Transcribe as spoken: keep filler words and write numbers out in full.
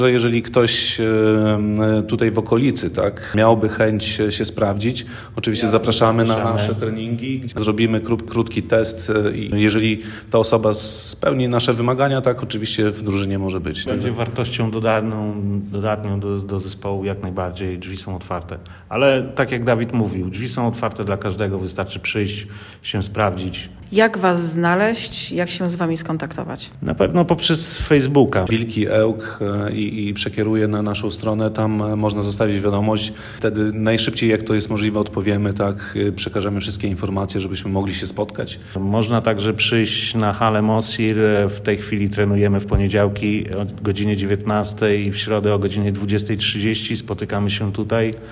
że jeżeli ktoś tutaj w okolicy, tak, miałby chęć się sprawdzić, oczywiście ja zapraszamy na nasze treningi, zrobimy kró- krótki test i jeżeli ta osoba spełni nasze wymagania, tak, oczywiście w drużynie może być. Będzie tak? wartością dodatną, dodatnią do, do zespołu jak najbardziej, drzwi są otwarte. Ale tak jak Dawid mówił, drzwi są otwarte dla każdego, wystarczy przyjść, się sprawdzić. Jak was znaleźć, jak się z wami skontaktować? Na pewno poprzez Facebooka. Wilki Ełk i, i przekieruje na naszą stronę, tam można zostawić wiadomość. Wtedy najszybciej jak to jest możliwe odpowiemy, tak, przekażemy wszystkie informacje, żebyśmy mogli się spotkać. Można także przyjść na halę Mosir. W tej chwili trenujemy w poniedziałki o godzinie dziewiętnastej i w środę o godzinie dwudziestej trzydzieści. Spotykamy się tutaj.